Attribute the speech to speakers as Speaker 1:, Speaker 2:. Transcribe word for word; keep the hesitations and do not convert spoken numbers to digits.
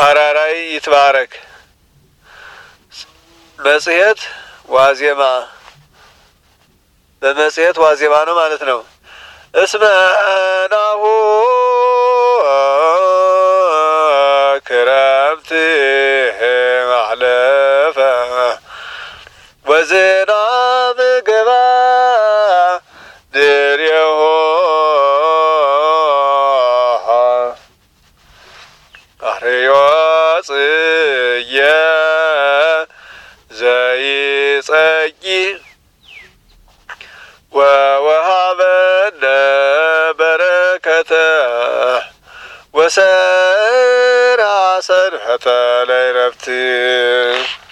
Speaker 1: አራራይ ይትባረክ መጽሔት ዋዜማ በመጽሔት ዋዜማ ነው ማለት ነው። እስመ ናሁ ክረምት ማሕለፈ ወዝናብ ገባ ድሬሆ አርዮ ጽየ ዘይጸጊ ወወሃበነ በረከተ ወሰራ ሰንበተ ለዕረፍት